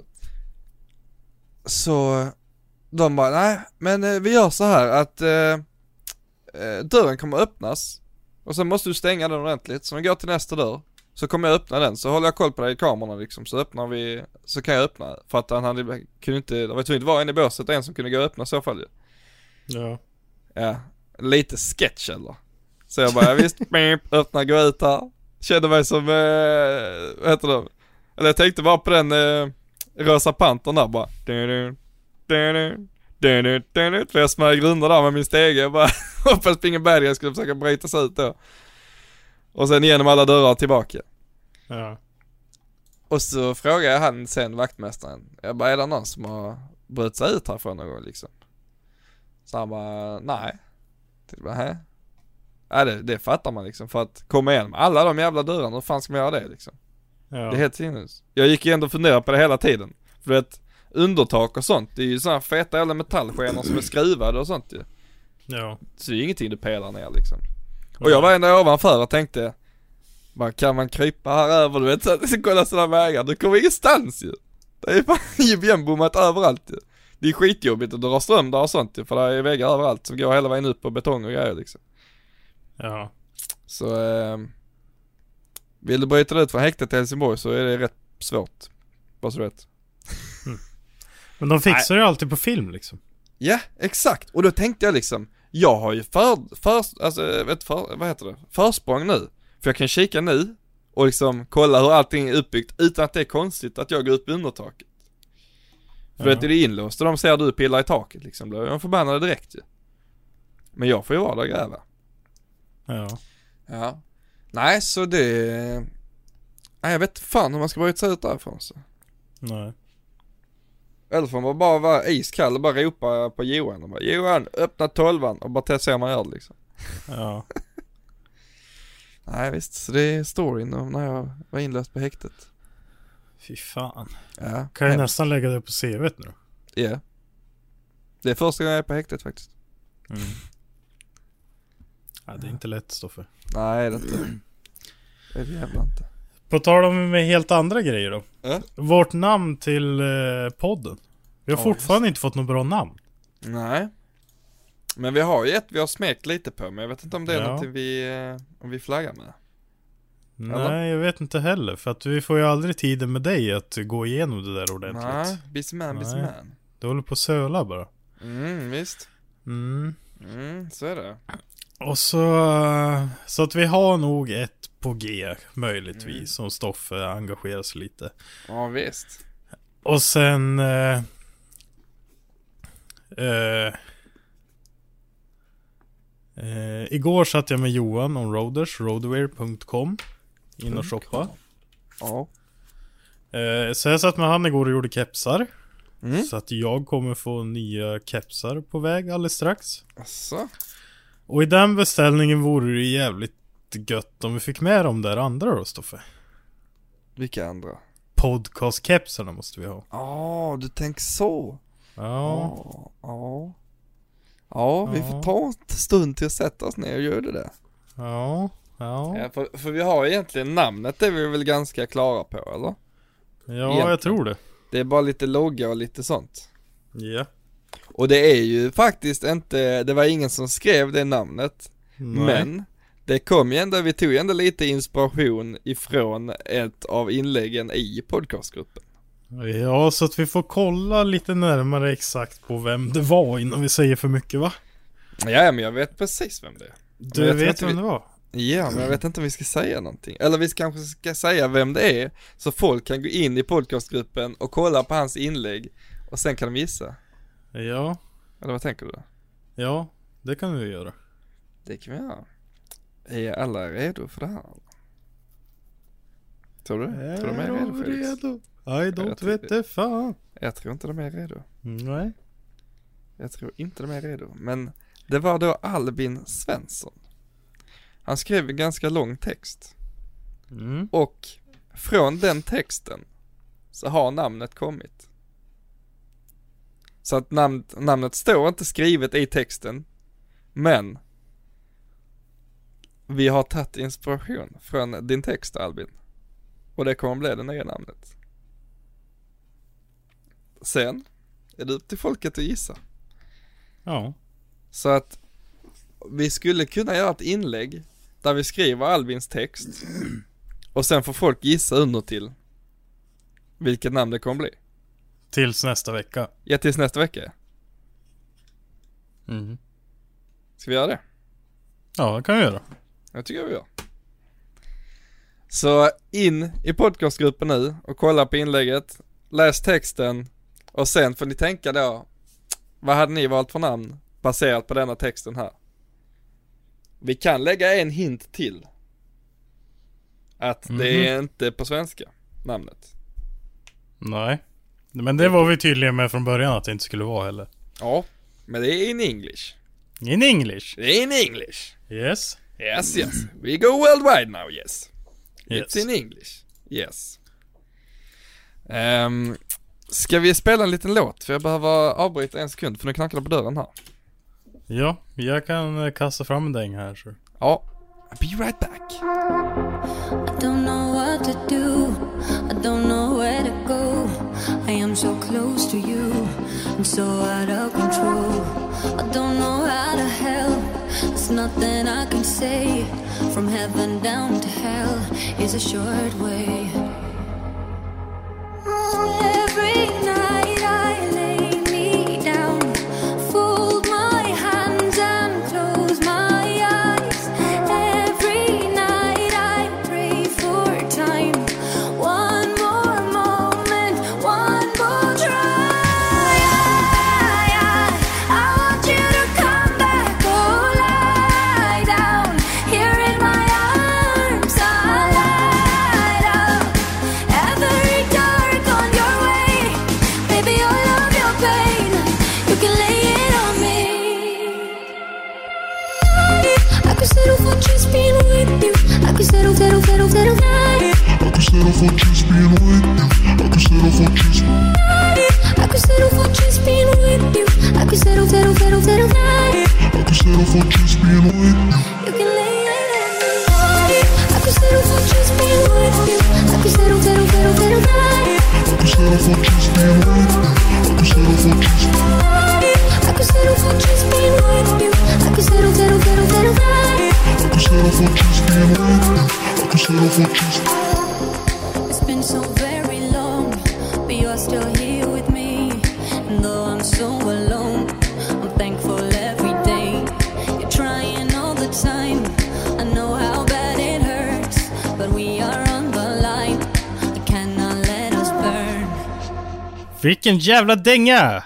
Så de bara, nej, men vi gör så här att eh, dörren kommer öppnas och sen måste du stänga den ordentligt. Så när jag går till nästa dörr så kommer jag öppna den, så håller jag koll på dig i kamerorna liksom, så öppnar vi, så kan jag öppna. För att han hade, kunde inte, det var inte vara en i båset, en som kunde gå och öppna i så fall. Ja. Ja, lite sketch eller. Så jag bara, visst, öppna, gå ut här. Kände mig som, eh, vad heter det? Eller jag tänkte bara på den eh, Rosa Pantern där bara. För jag smög runder där med min stege. Jag bara hoppas på ingen berg, jag skulle försöka bryta sig ut då. Och sen igenom alla dörrar tillbaka. Ja. Och så frågade jag han sen, vaktmästaren. Jag bara, är det någon som har brutit sig ut härifrån någon gång liksom? Så han bara, nej. Jag bara, hä? Ja, det, det fattar man liksom. För att komma igenom alla de jävla dörrarna, hur fan ska man göra det liksom? Ja. Det är helt sinnes. Jag gick ändå och funderade på det hela tiden. För att undertak och sånt, det är ju sådana feta jävla metallskenor som är skruvade och sånt ju. Ja. Så det är ingenting du pelar ner liksom. Och jag var ändå ovanför och tänkte, bara, kan man krypa här över, du vet, så att kolla sådana vägar, du kommer ingenstans ju. Det är fan igenbommat överallt ju. Det är skitjobbigt att dra ström där och sånt ju, för det är väggar överallt som går hela vägen upp på betong och grejer liksom. Ja. Så eh, vill du bryta ut från häktet till Helsingborg så är det rätt svårt. Bara så du vet. Mm. Men de fixar ju alltid på film liksom. Ja, exakt. Och då tänkte jag liksom, jag har ju för, för, alltså, vet, för, vad heter det? försprång nu. För jag kan kika nu och liksom kolla hur allting är uppbyggt utan att det är konstigt att jag går upp under taket. För Ja. att det är inlåst och de ser du pillar i taket liksom. Då är de förbannade direkt ju. Men jag får ju vara där och gräva. Ja. Ja. Nej, så det... Nej, jag vet fan hur man ska bryta sig ut därifrån så. Nej. Eller får man bara vara iskall och bara ropa på Johan och bara, Johan, öppna tolvan och bara testa hur man gör det liksom. Ja. Nej visst, så det är storyn om när jag var inlöst på häktet. Fy fan. Ja. Kan jag hemskt. nästan lägga det på C V:t nu då? Ja. Yeah. Det är första gången jag är på häktet faktiskt. Mm. Ja, det är inte lätt, Stoffer. Nej, det är inte. Det är det jävla inte. På tal om med helt andra grejer då. Äh? Vårt namn till eh, podden. Vi har Ja, fortfarande inte fått något bra namn. Nej. Men vi har ju ett vi har smekt lite på, men jag vet inte om det är Ja. något vi, eh, om vi flaggar med. Nej, Eller? jag vet inte heller. För att vi får ju aldrig tiden med dig att gå igenom det där ordentligt. Nej, busy man, busy Nej. man. Du håller på att söla bara. Mm, visst. Mm. Mm, så är det. Och så, så att vi har nog ett på G möjligtvis mm. som Stoffe engagerar sig lite. Ja, visst. Och sen eh, eh, eh, igår satt jag med Johan om Roaders, roadwear punkt com, in och shoppa. Ja. Eh, så jag satt med han igår och gjorde kepsar. Mm. Så att jag kommer få nya kepsar på väg alldeles strax. Asså? Och i den beställningen vore det jävligt gött om vi fick med de där andra då, Stoffe. Vilka andra? Podcast-kepsarna måste vi ha. Ja, oh, du tänker så. Ja. Ja. Ja, vi får ta en stund till att sätta oss ner och göra det där. Ja. Ja. Ja, för, för vi har egentligen namnet, det är vi väl ganska klara på, eller? Ja, egentligen. jag tror det. Det är bara lite logga och lite sånt. Ja. Och det är ju faktiskt inte, det var ingen som skrev det namnet. Nej. Men det kom ju ändå, vi tog ju ändå lite inspiration ifrån ett av inläggen i podcastgruppen. Ja, så att vi får kolla lite närmare exakt på vem det var innan vi säger för mycket, va? Ja, men jag vet precis vem det är. Du vet vem vi... det var? Ja, men jag vet inte om vi ska säga någonting. Eller vi kanske ska säga vem det är, så folk kan gå in i podcastgruppen och kolla på hans inlägg. Och sen kan de gissa. Ja. Eller vad tänker du? Ja, det kan vi göra. Det kan vi göra. Är alla redo för det här? Tror du? Är tror de är redo, Felix? redo? I don't vet det fan. Jag tror inte de är redo. Nej. Jag tror inte de är redo. Men det var då Albin Svensson. Han skrev en ganska lång text. Mm. Och från den texten så har namnet kommit. Så att namn, namnet står inte skrivet i texten. Men vi har tagit inspiration från din text, Albin. Och det kommer bli det nya namnet. Sen är det upp till folket att gissa. Ja. Så att vi skulle kunna göra ett inlägg där vi skriver Albins text. Och sen får folk gissa under till vilket namn det kommer bli. Tills nästa vecka. Ja, tills nästa vecka. Mm. Ska vi göra det? Ja, det kan vi göra. Jag tycker vi gör. Så in i podcastgruppen nu och kolla på inlägget. Läs texten. Och sen får ni tänka då, vad hade ni valt för namn baserat på denna texten här? Vi kan lägga en hint till. Att mm-hmm. det är inte på svenska, namnet. Nej. Men det var vi tydliga med från början att det inte skulle vara heller. Ja, men det är in English. In English? Det är in English. Yes. Yes, yes. We go worldwide now, yes. Yes. It's in English. Yes. Um, ska vi spela en liten låt? För jag behöver avbryta en sekund, för nu knackar det på dörren här. Ja, jag kan kasta fram en däng här. Så. Ja, be right back. I don't know what to do, I don't know where to go. I am so close to you, and so out of control. I don't know how to help, there's nothing I can say. From heaven down to hell is a short way. Every night I lay me down, fold my hands and close my eyes. Every night I pray for time, one more moment, one more try. I, I want you to come back, oh lie down here in my arms. I light up every dark on your way. Baby, all of your pain, you can lay it on me. I could settle for just being with you. I could settle, settle, settle, settle down. I could settle for just being with you. I could settle for just. I could settle for just being with you. I could settle, settle, settle, settle down. I could settle for just being with you. You can lay it on me. I could settle for just being with you. I could settle, settle, settle, settle down. I could settle for just being with you. I could settle for just. I could settle for just being with you. I could settle, settle, settle, settle down. I could settle for just being with you. I could settle for just. It's been so very long, but you're still here with me. And though I'm so alone, I'm thankful every day. You're trying all the time. I know how bad it hurts, but we are on the line. I cannot let us burn. Vilken jävla dänga!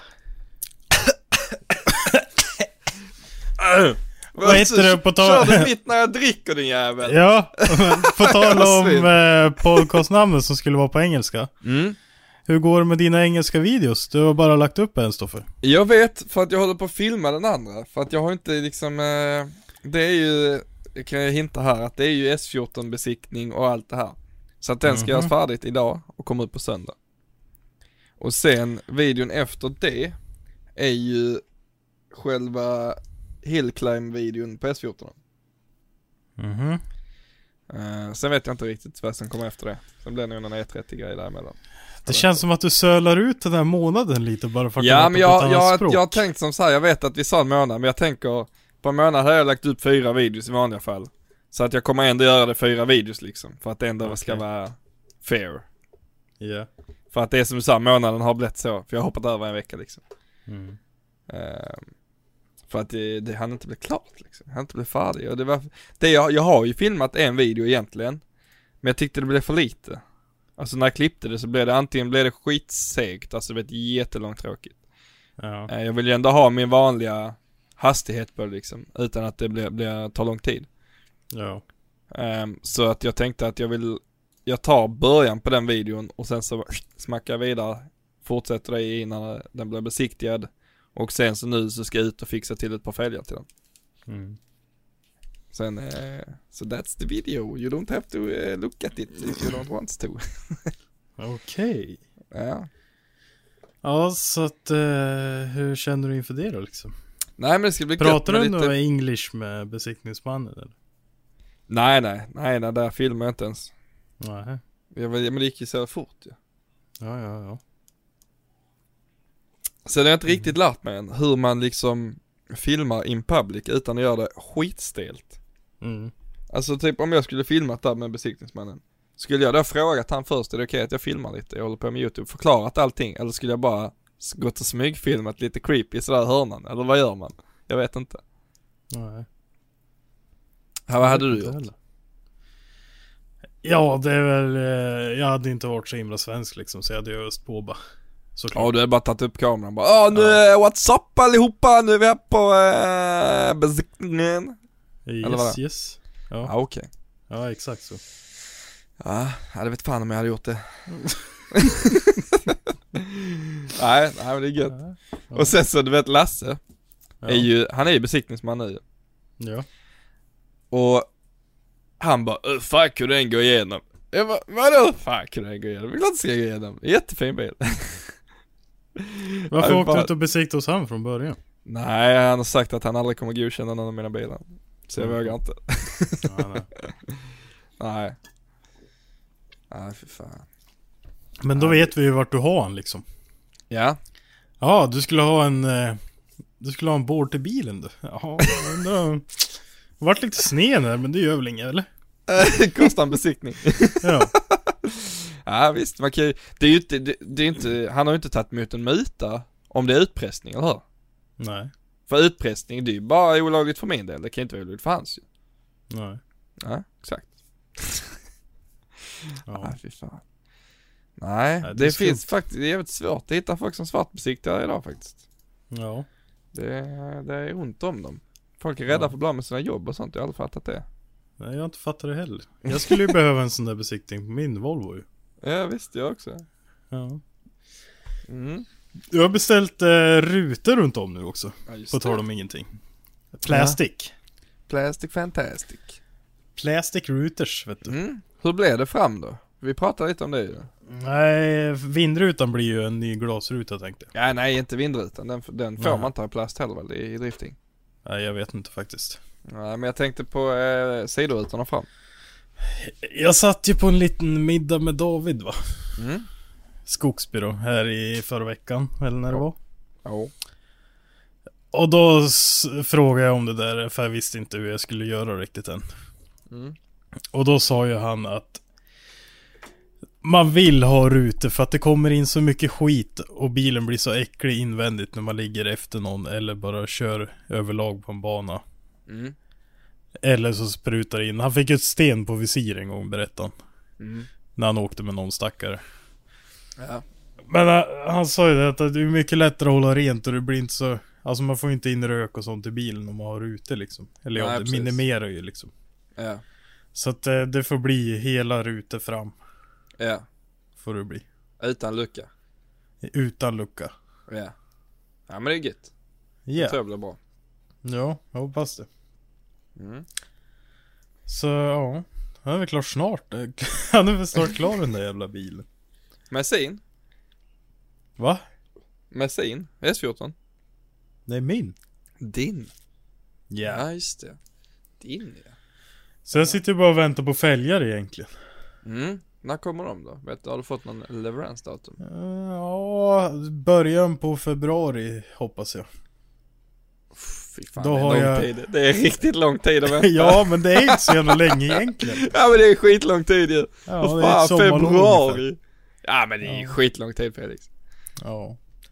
Vad heter det på tal... Kör du mitt när jag dricker, din jävel? Ja, på tal om eh, podcastnamnet som skulle vara på engelska. Mm. Hur går det med dina engelska videos? Du har bara lagt upp en, Stoffer. Jag vet, för att jag håller på att filma den andra. För att jag har inte liksom eh, det är ju, jag kan jag hinta här, att det är ju S fjorton besiktning och allt det här. Så att den ska mm-hmm. göras färdigt idag och komma ut på söndag. Och sen videon efter det är ju själva Hillclimb-videon på S fjorton. Mhm. Uh, sen vet jag inte riktigt vad som kommer efter det. Sen blir det nog en E trettio-grej däremellan. Det känns som att du sölar ut den här månaden lite bara för att ja, men jag, på ett jag, språk. jag har tänkt som så här, jag vet att vi sa en månad, men jag tänker på en månad har jag lagt upp fyra videos i vanliga fall. Så att jag kommer ändå göra det fyra videos liksom, för att det ändå okay. ska vara fair. Ja. Yeah. För att det är som du sa, månaden har blivit så, för jag har hoppat över en vecka liksom. Mm. Uh, För att det, det hann inte bli klart liksom. Det hann inte bli färdig. Och det var, det jag, jag har ju filmat en video egentligen. Men jag tyckte det blev för lite. Alltså när jag klippte det så blev det antingen blev det skitsegt. Alltså det blev jättelångt tråkigt. Ja. Jag vill ju ändå ha min vanliga hastighet på det liksom. Utan att det blir, blir, tar lång tid. Ja. Um, så att jag tänkte att jag vill. Jag tar början på den videon. Och sen så smackar jag vidare. Fortsätter det innan den blir besiktigad. Och sen så nu så ska jag ut och fixa till ett par fälgar till den. Mm. Sen, uh, so that's the video. You don't have to uh, look at it if you don't want to. Okej. Okay. Ja. Ja, så att uh, hur känner du inför det då liksom? Nej, men det ska bli pratar du lite... något english med besiktningsmannen eller? Nej, nej, nej, nej, där filmar jag inte ens. Nej. Jag, men det gick ju så fort ju. Ja, ja, ja. Så det har jag inte riktigt lärt mig än hur man liksom filmar in public utan att göra det skitstelt. Mm. Alltså typ om jag skulle filmat där med besiktningsmannen, skulle jag då frågat han först, är det okej okay att jag filmar lite? Jag håller på med YouTube, förklarat allting, eller skulle jag bara gått och smygfilmat lite creepy sådär i hörnan, eller vad gör man? Jag vet inte. Nej. Ja, vad hade du gjort? Heller. Ja, det är väl, jag hade inte varit så himla svensk liksom, så jag hade ju öst på bara. Såklart. Ja, du har bara tagit upp kameran bara, åh nu, ja. What's up allihopa, nu är vi här på äh, besiktningen. Yes, eller vad? Yes. Ja, ja okej. Okay. Ja, exakt så. Ja, jag vet fan om jag hade gjort det. nej, nej, men det är gött. Ja, ja. Och sen så, du vet Lasse, ja. är ju, han är ju besiktningsman nu. Ja. Och han bara, fan kunde den gå igenom? Jag bara, vadå? Fan kunde den gå igenom? Vi klart ska gå igenom. Jättefin bil. Varför åkte bara... du inte och besiktade hos han från början? Nej, han har sagt att han aldrig kommer godkänna någon av mina bilar. Så jag mm. vågar inte. ja, nej. nej. Nej, för fan. Men då nej. vet vi ju vart du har han liksom. Ja. Ja, du skulle ha en du skulle ha en board till bilen du. Ja, undrar. Det vart lite sned där, men det gör väl inget, eller? Det kostar en besiktning. Ja. Ja, visst. Man kan ju, det är ju inte, det, det är inte, han har ju inte tagit emot en muta om det är utpressning, eller hur? Nej. För utpressning, det är ju bara olagligt för min del. Det kan inte vara olagligt för hans ju. Nej. Ja, exakt. Ja. Nej, fy fan. Nej, Nej det, det finns faktiskt, det är jävligt svårt att hitta folk som svartbesiktar idag faktiskt. Ja. Det, det är ont om dem. Folk är rädda ja. för att bli med sina jobb och sånt. Jag har aldrig fattat det. Nej, jag har inte fattat det heller. Jag skulle ju behöva en sån där besiktning på min Volvo ju. Ja, visst, jag också. Ja. Mm. Jag har beställt eh, rutor runt om nu också. Ja, på tal om ingenting. Plastic. Ja. Plastic fantastic. Plastic routers, vet du. Mm. Hur blev det fram då? Vi pratar lite om det ju. Nej, vindrutan blir ju en ny glasruta, tänkte jag. Ja, nej, inte vindrutan. Den, den får nej. man inte ha plast heller väl i, i drifting. Nej, jag vet inte faktiskt. Nej, men jag tänkte på eh, sidorutorna fram. Jag satt ju på en liten middag med David, va? Mm. Skogsbyrå här i förra veckan, eller när det var. Ja. Och då s- frågade jag om det där, för jag visste inte hur jag skulle göra riktigt än. Mm. Och då sa ju han att man vill ha rutor för att det kommer in så mycket skit och bilen blir så äcklig invändigt när man ligger efter någon eller bara kör överlag på en bana. Mm. Eller så sprutar in. Han fick ett sten på visir en gång, berättade han. Mm. När han åkte med någon stackare. Ja. Men han, han sa ju det att det är mycket lättare att hålla rent och det blir inte så, alltså man får inte in rök och sånt i bilen om man har rutor liksom. Eller ja, nej, det precis. minimerar ju liksom. Ja. Så att det, det får bli hela rutor fram. Ja. Får det bli. Utan lucka. Utan lucka. Ja. Ja, men det är gött. Ja. Yeah. Det tror jag blir bra. Ja, jag hoppas det. Mm. Så ja, han är väl klar snart. Han är väl snart klar den där jävla bilen. Messin? Va? Messin? S fjorton? Det är min. Din? Yeah. Ja, just det. Din, ja. Så jag sitter bara och väntar på fälgar egentligen. Mm. När kommer de då? Vet du, har du fått någon leveransdatum? Ja, början på februari hoppas jag. Fy fan, då det är har lång jag... tid. Det är riktigt lång tid att vänta. Ja, men det är inte så jävla länge egentligen. Ja, men det är skitlång tid ju. Ja, vad fan, februari. Ja, men det är ja. skitlång tid, Felix. Ja.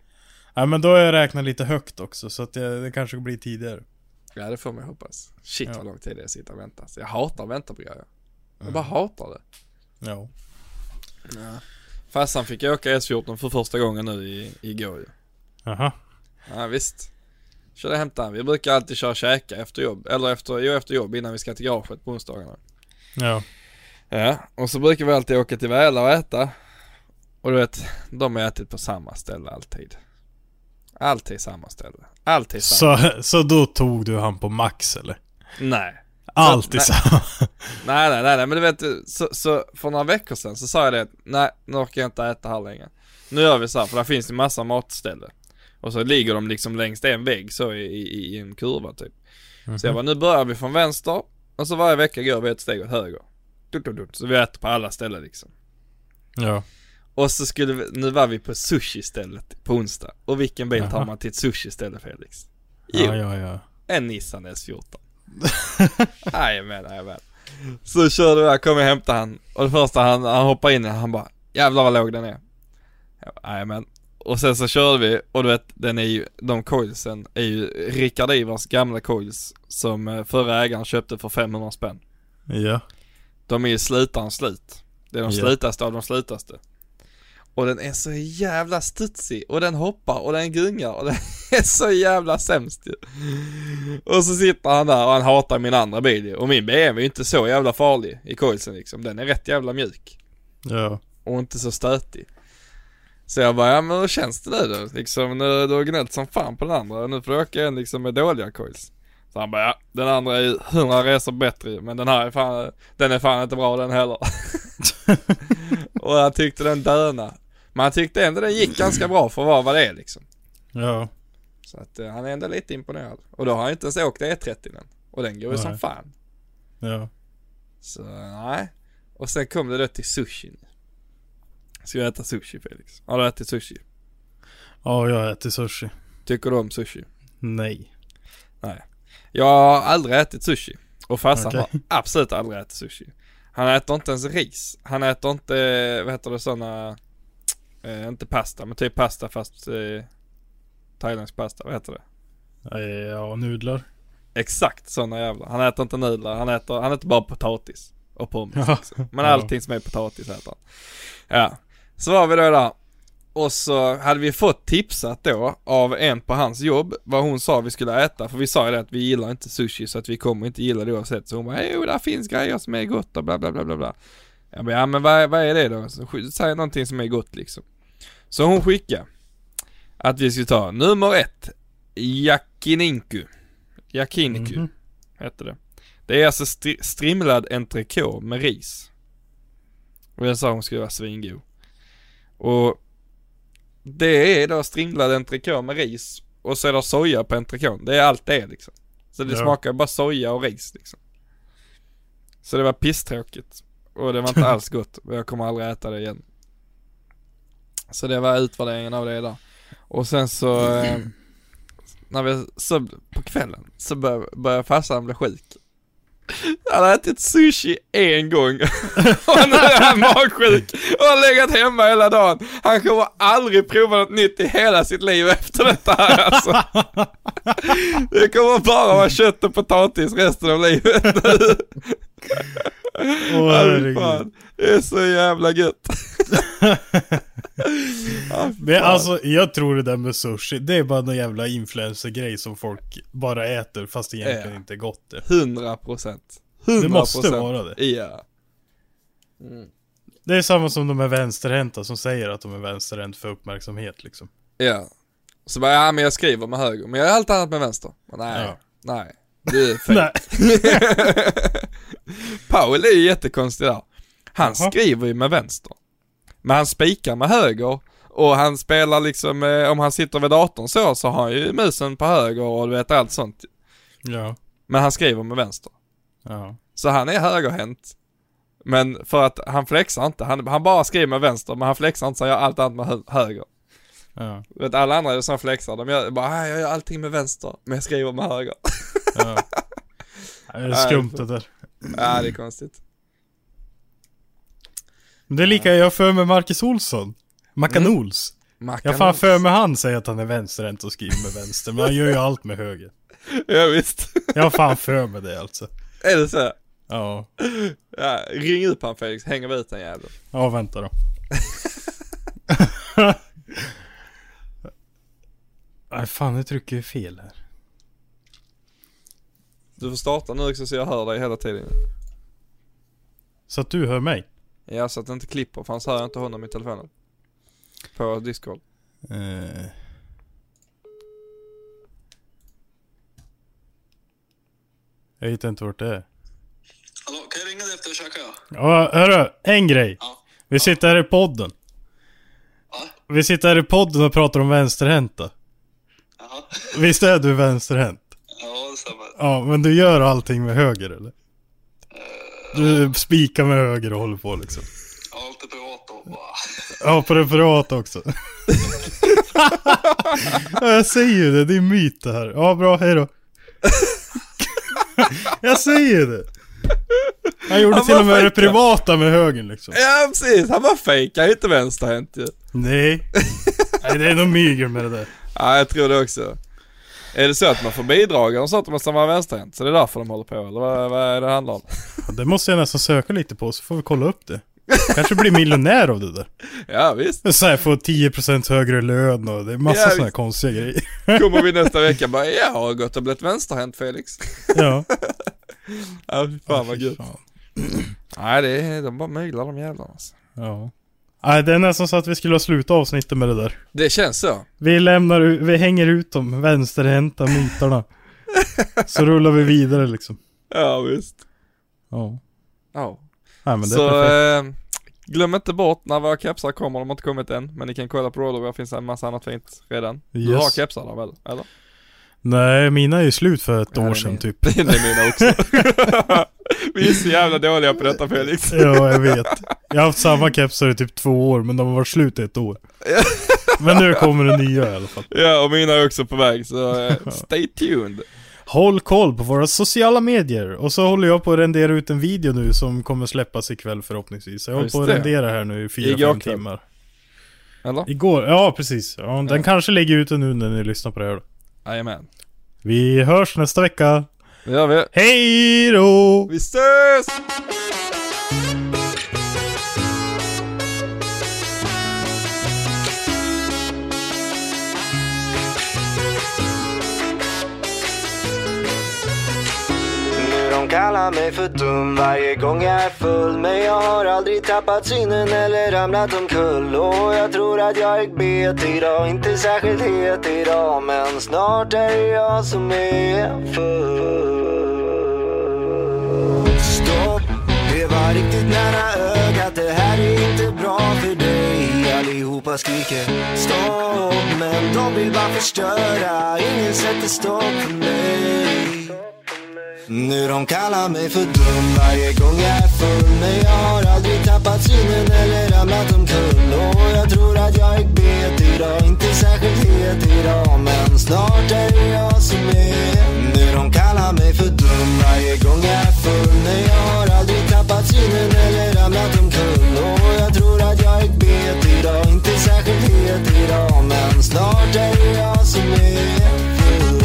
Ja, men då har jag räknat lite högt också, så att det, det kanske blir tidigare. Ja, det får man hoppas. Shit, Ja. vad lång tid det är att sitta och vänta. Så jag hatar att vänta på grejer. Jag bara hatar det. Ja. Ja. Farsan fick åka S fjorton för första gången nu i, igår ju. Aha. Ja, visst. Körde hämta han. Vi brukar alltid köra käka efter jobb. Eller efter, jo, efter jobb innan vi ska till garaget på onsdagarna. Ja. Ja, och så brukar vi alltid åka till Väla och äta. Och du vet, de har ätit på samma ställe alltid. Alltid samma ställe. Alltid samma. Så, så då tog du han på Max eller? Nej. Alltid så, samma. Nej, nej, nej, nej, men du vet, så, så för några veckor sedan så sa jag det, nej, nu orkar jag inte äta här längre. Nu gör vi så här, för där finns ju massa matställen. Och så ligger de liksom längs en vägg så i, i, i en kurva typ. Mm-hmm. Så jag bara, nu börjar vi från vänster. Och så varje vecka går vi ett steg åt höger. Dut, dut, dut. Så vi äter på alla ställen liksom. Ja. Och så skulle vi, nu var vi på sushi-stället på onsdag. Och vilken bil tar man till ett sushi-ställe, Felix? Jo, Ja, ja, ja. en Nissan S fjorton. Jajamän, jajamän. Så körde jag, kom jag hämta han. Och det första han, han hoppade in, han bara, jävlar vad låg den är. Jajamän. Och sen så körde vi, och du vet, den är ju, de coilsen är ju Rickard Ivars gamla coils som förra ägaren köpte för femhundra spänn. Ja. De är ju slitaren slut. Det är de Ja. slitaste av de slitaste. Och den är så jävla studsig. Och den hoppar och den gungar. Och den är så jävla sämst ju. Och så sitter han där och han hatar min andra bil ju. Och min B M W är ju inte så jävla farlig i coilsen liksom. Den är rätt jävla mjuk. Ja. Och inte så stötig. Så jag bara, ja men hur känns det nu då? Liksom, nu, du har gnällt som fan på den andra. Nu får du åka en liksom med dåliga coils. Så han bara, ja, den andra är ju hundra resor bättre. Men den här är fan, den är fan inte bra den heller. Och han tyckte den döna. Men han tyckte ändå den gick ganska bra för att vara vad det är liksom. Ja. Så att uh, han är ändå lite imponerad. Och då har han inte ens åkt E trettio än. Och den går ju som fan. Ja. Så nej. Och sen kom det då till sushi. Ska jag äta sushi, Felix? Har du ätit sushi? Ja, jag äter sushi. Tycker du om sushi? Nej. Nej. Jag har aldrig ätit sushi. Och farsan Okay. har absolut aldrig ätit sushi. Han äter inte ens ris. Han äter inte, vad heter det, såna eh, inte pasta, men typ pasta fast eh, thailändsk pasta, vad heter det? Ja, nudlar. Exakt, såna jävla. Han äter inte nudlar, han äter, han äter bara potatis och pommes. Ja. Liksom. Men Ja. allting som är potatis äter han. Ja. Så var vi då där. Och så hade vi fått tipsat då av en på hans jobb vad hon sa vi skulle äta. För vi sa ju det att vi gillar inte sushi så att vi kommer inte gilla det oavsett. Så hon bara, jo där finns grejer som är gott och bla bla bla bla bla. Jag bara, ja men vad, vad är det då? Så säg någonting som är gott liksom. Så hon skickade att vi skulle ta nummer ett, Yakiniku. Yakiniku mm-hmm. heter det. Det är alltså st- strimlad entrecote med ris. Och jag sa hon skulle vara svingod. Och det är då strimlad entrecote med ris. Och så är det soja på entrecote. Det är allt det är liksom. Så det ja. smakar bara soja och ris liksom. Så det var pisstråkigt. Och det var inte alls gott. Och jag kommer aldrig äta det igen. Så det var utvärderingen av det där. Och sen så eh, när vi så på kvällen så började bör farsan bli sjuk. Han har ätit sushi en gång. Och nu är han magsjuk och har legat hemma hela dagen. Han kommer aldrig prova något nytt i hela sitt liv efter detta här alltså. Det kommer bara vara kött och potatis resten av livet. Åh, herregud. Det är så jävla gött. Ja, men alltså, jag tror det där med sushi, det är bara en jävla influencer-grej som folk bara äter fast det egentligen ja. inte är gott det. Hundra procent. Det måste vara det. Ja. Mm. Det är samma som de är vänsterhänta som säger att de är vänsterhänt för uppmärksamhet liksom. Ja. Så bara, ja men jag skriver med höger, men jag är allt annat med vänster. Men nej, ja. nej. Det är fel. Paul är ju jättekonstig där. Han Aha. skriver ju med vänster. Men han spikar med höger. Och han spelar liksom, eh, om han sitter vid datorn så, så har han ju musen på höger och du vet allt sånt. Ja. Men han skriver med vänster. Ja. Så han är högerhänt. Men för att han flexar inte. Han, han bara skriver med vänster, men han flexar inte så han gör allt annat med hö- höger. Ja. Du vet, alla andra är som flexar. De gör bara, jag gör allting med vänster, men jag skriver med höger. Ja. Det är skumt det där. Ja, det är konstigt. Det är lika jag för med Marcus Olsson. Mackan Ols. Mackan Jag fan för mig han säger att han är vänsterhänt och skriver med vänster. Men han gör ju allt med höger. Ja visst. Jag har fan för mig det alltså. Är det så? Ja. Ja, ring upp han Felix, hänger vi ut den jäveln. Ja, vänta då. Nej fan, nu trycker jag fel här. Du får starta nu också så jag hör dig hela tiden. Så att du hör mig? Ja, så att det inte klipper, för han hör jag inte honom i telefonen. På Discord. Eh. Jag vet inte vart det är. Hallå, kan jag ringa dig efter att käka? Ja, hörru, en grej. Ja. Vi sitter här i podden. Ja. Vi sitter här i podden och pratar om vänsterhänta. Jaha. Visst är du vänsterhänt? Ja, det stämmer. Ja, men du gör allting med höger, eller? Du spikar med höger och håller på liksom. Ja, lite privat då. Ja, på det privata också. Ja, jag säger ju det, det är myt det här. Ja, bra, hej då. Jag säger det. Han gjorde Han till och med var det fake. privata med högern liksom. Ja, precis. Han var fake, han är inte vänsterhänt ju. Nej. Nej, det är nog mygel med det där. Ja, jag tror det också. Är det så att man får bidrag och sånt om man ska vara vänsterhänt? Så det är därför de håller på, eller vad, vad är det handlar om? Ja, det måste jag nästan söka lite på, så får vi kolla upp det. Kanske blir miljonär av det där. Ja, visst. Så här, få tio procent högre lön och det är massa Ja, såna här visst. konstiga grejer. Kommer vi nästa vecka bara, jag har gått och blivit vänsterhänt, Felix. Ja. Ja, fy fan vad fy gött. fan. Nej, det är, de bara myglar de jävlarna alltså. Ja. Nej, det är nästan så att vi skulle ha slutat avsnittet med det där. Det känns så. Vi lämnar ut, vi hänger ut de vänsterhänta mytarna. Så rullar vi vidare liksom. Ja, visst. Ja. Ja. Nej, men det är Så perfekt. eh, glöm inte bort när våra kepsar kommer, de har inte kommit än. Men ni kan kolla på Rollover, det finns en massa annat fint redan. Du Yes. har kepsar där väl, eller? Nej, mina är ju slut för ett Ja, det år är sedan min. typ. Det är mina också. Vi är så jävla dåliga på detta, Felix. Ja, jag vet. Jag har haft samma kepsar i typ två år, men de har varit slut i ett år. Men nu kommer det nya i alla fall. Ja, och mina är också på väg, så eh, stay tuned. Håll koll på våra sociala medier. Och så håller jag på att rendera ut en video nu som kommer släppas ikväll förhoppningsvis. Jag håller Just på att det. rendera här nu i fyra Igår fem kväll. timmar. Eller? Igår, ja precis. Ja, den Ja. kanske ligger ute nu när ni lyssnar på det här då. Jajamän. Vi hörs nästa vecka. Det gör vi. Hej då! Vi ses! Nu de kallar mig för dum varje gång jag är full. Men jag har aldrig tappat synen eller ramlat omkull. Och jag tror att jag är bet idag, inte särskilt het idag. Men snart är det jag som är full. Stopp, det var riktigt nära ögat. Det här är inte bra för dig. Allihopa skriker stopp, men de vill bara förstöra. Ingen sätter stopp för mig. Nu de kallar mig för dum varje gång jag är full. Men jag har aldrig tappat synen eller ramlat omkull. Och jag tror att jag är bet idag, inte särskilt het idag. Men snart är det jag som är. Nu de kallar mig för dum varje gång jag är full. Men jag har aldrig tappat synen eller ramlat omkull. Och jag tror att jag är bet idag, inte särskilt het idag. Men snart är det jag som är full.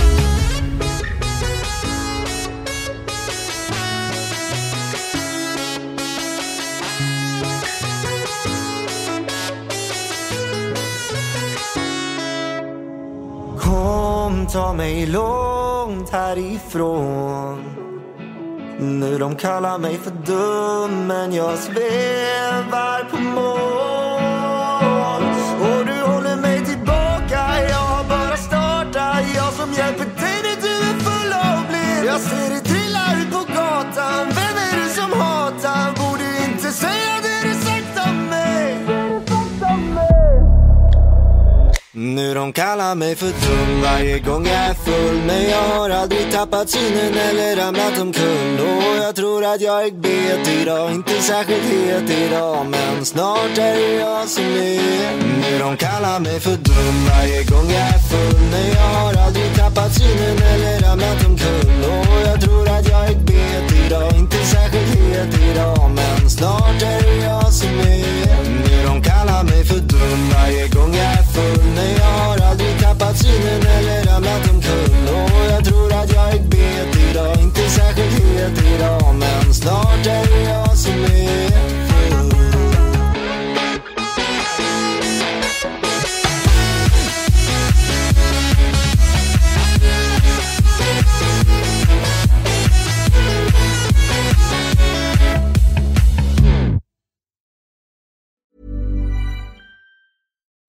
Kom, ta mig långt härifrån. Nu de kallar mig för dum, men jag svävar på moln. Och du håller mig tillbaka, jag har bara startat. Jag som hjälper dig när du är full av blind. Jag ser dig trilla ut på gatan. Vem är det som hatar? Borde inte säga det du sagt om mig. Nu de kallar mig för dum varje gång jag är full. Men jag har aldrig tappat synen eller ramlat omkull. Och jag tror att jag är bet idag, inte särskilt het idag. Men snart är det jag som är. Nu de kallar mig för dum varje gång jag är full. Men jag har aldrig tappat synen eller ramlat omkull. Och jag tror att jag är bet idag, inte särskilt het idag. Men snart är det jag som är. Nu de kallar mig för dum varje gång jag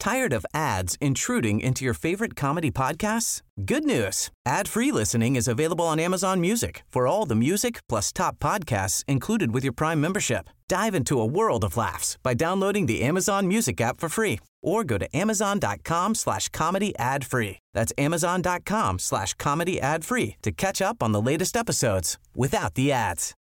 Tired of ads intruding into your favorite comedy podcasts? Good news. Ad-free listening is available on Amazon Music for all the music plus top podcasts included with your Prime membership. Dive into a world of laughs by downloading the Amazon Music app for free or go to amazon.com slash comedy ad free. That's amazon.com slash comedy ad free to catch up on the latest episodes without the ads.